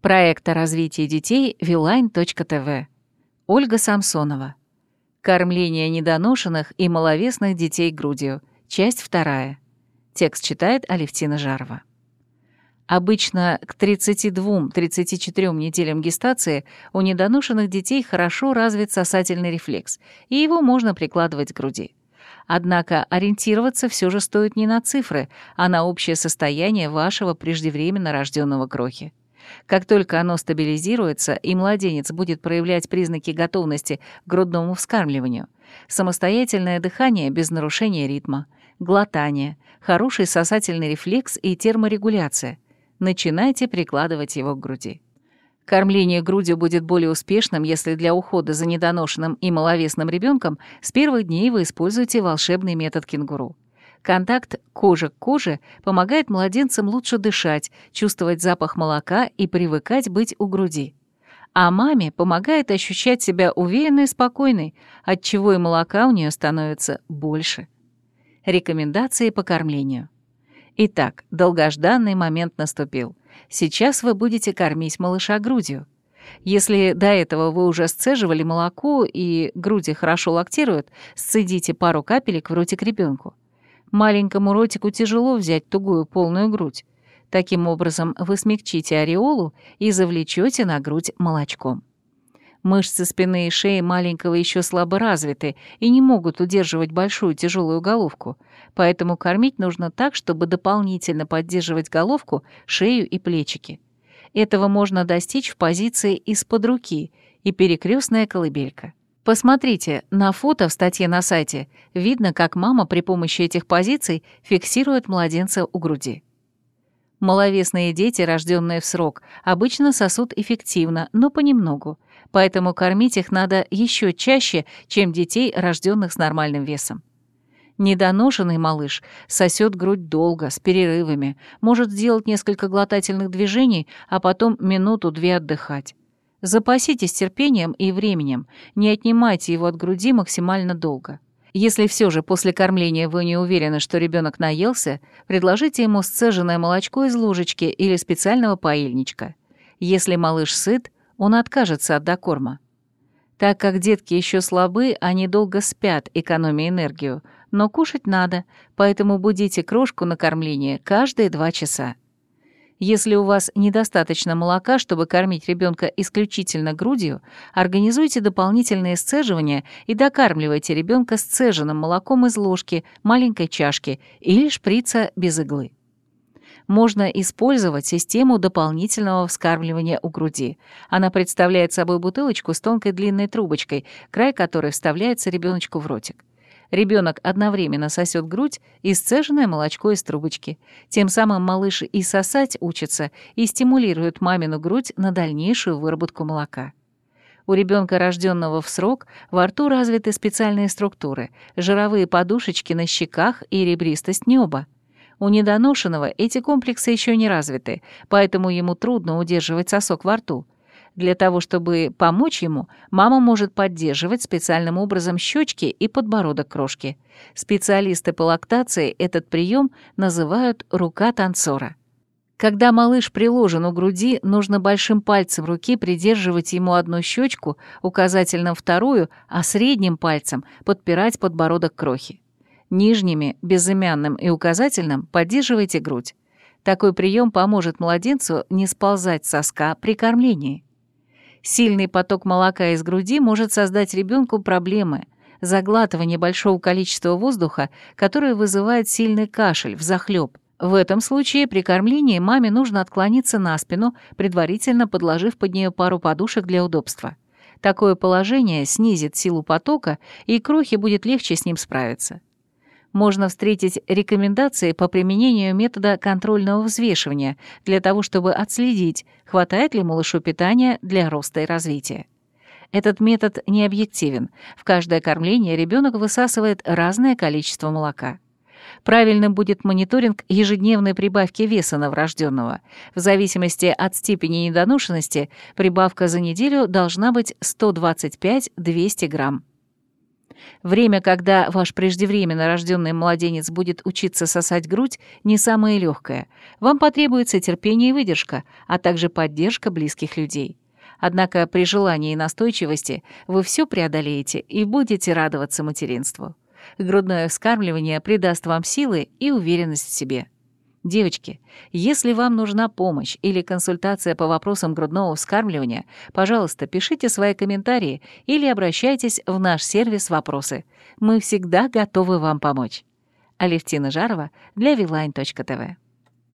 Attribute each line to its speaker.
Speaker 1: Проект о развитии детей Viline.tv. Ольга Самсонова. Кормление недоношенных и маловесных детей грудью. Часть 2. Текст читает Алевтина Жарова. Обычно к 32-34 неделям гестации у недоношенных детей хорошо развит сосательный рефлекс, и его можно прикладывать к груди. Однако ориентироваться все же стоит не на цифры, а на общее состояние вашего преждевременно рожденного крохи. Как только оно стабилизируется и младенец будет проявлять признаки готовности к грудному вскармливанию, самостоятельное дыхание без нарушения ритма, глотание, хороший сосательный рефлекс и терморегуляция, начинайте прикладывать его к груди. Кормление грудью будет более успешным, если для ухода за недоношенным и маловесным ребенком с первых дней вы используете волшебный метод кенгуру. Контакт кожи к коже помогает младенцам лучше дышать, чувствовать запах молока и привыкать быть у груди. А маме помогает ощущать себя уверенной и спокойной, отчего и молока у нее становится больше. Рекомендации по кормлению. Итак, долгожданный момент наступил. Сейчас вы будете кормить малыша грудью. Если до этого вы уже сцеживали молоко и груди хорошо лактируют, сцедите пару капелек в ротик ребенку. Маленькому ротику тяжело взять тугую полную грудь. Таким образом, вы смягчите ореолу и завлечете на грудь молочком. Мышцы спины и шеи маленького еще слабо развиты и не могут удерживать большую тяжелую головку, поэтому кормить нужно так, чтобы дополнительно поддерживать головку, шею и плечики. Этого можно достичь в позиции из-под руки и перекрестная колыбелька. Посмотрите, на фото в статье на сайте видно, как мама при помощи этих позиций фиксирует младенца у груди. Маловесные дети, рожденные в срок, обычно сосут эффективно, но понемногу, поэтому кормить их надо еще чаще, чем детей, рожденных с нормальным весом. Недоношенный малыш сосет грудь долго, с перерывами, может сделать несколько глотательных движений, а потом минуту-две отдыхать. Запаситесь терпением и временем, не отнимайте его от груди максимально долго. Если все же после кормления вы не уверены, что ребенок наелся, предложите ему сцеженное молочко из ложечки или специального поильничка. Если малыш сыт, он откажется от докорма. Так как детки еще слабы, они долго спят, экономя энергию, но кушать надо, поэтому будите крошку на кормление каждые 2 часа. Если у вас недостаточно молока, чтобы кормить ребенка исключительно грудью, организуйте дополнительные сцеживания и докармливайте ребенка сцеженным молоком из ложки, маленькой чашки или шприца без иглы. Можно использовать систему дополнительного вскармливания у груди. Она представляет собой бутылочку с тонкой длинной трубочкой, край которой вставляется ребеночку в ротик. Ребенок одновременно сосет грудь и сцеженное молочко из трубочки. Тем самым малыш и сосать учится, и стимулирует мамину грудь на дальнейшую выработку молока. У ребенка, рожденного в срок, во рту развиты специальные структуры, жировые подушечки на щеках и ребристость неба. У недоношенного эти комплексы еще не развиты, поэтому ему трудно удерживать сосок во рту. Для того, чтобы помочь ему, мама может поддерживать специальным образом щечки и подбородок крошки. Специалисты по лактации этот прием называют «рука танцора». Когда малыш приложен у груди, нужно большим пальцем руки придерживать ему одну щечку, указательным вторую, а средним пальцем подпирать подбородок крохи. Нижними, безымянным и указательным поддерживайте грудь. Такой прием поможет младенцу не сползать с соска при кормлении. Сильный поток молока из груди может создать ребенку проблемы, заглатывание большого количества воздуха, которое вызывает сильный кашель, взахлёб. В этом случае при кормлении маме нужно отклониться на спину, предварительно подложив под нее пару подушек для удобства. Такое положение снизит силу потока, и крохе будет легче с ним справиться. Можно встретить рекомендации по применению метода контрольного взвешивания для того, чтобы отследить, хватает ли малышу питания для роста и развития. Этот метод не объективен. В каждое кормление ребенок высасывает разное количество молока. Правильным будет мониторинг ежедневной прибавки веса новорожденного. В зависимости от степени недоношенности прибавка за неделю должна быть 125-200 грамм. Время, когда ваш преждевременно рожденный младенец будет учиться сосать грудь, не самое легкое. Вам потребуется терпение и выдержка, а также поддержка близких людей. Однако при желании и настойчивости вы все преодолеете и будете радоваться материнству. Грудное вскармливание придаст вам силы и уверенность в себе. Девочки, если вам нужна помощь или консультация по вопросам грудного вскармливания, пожалуйста, пишите свои комментарии или обращайтесь в наш сервис «Вопросы». Мы всегда готовы вам помочь. Алевтина Жарова для Viline.tv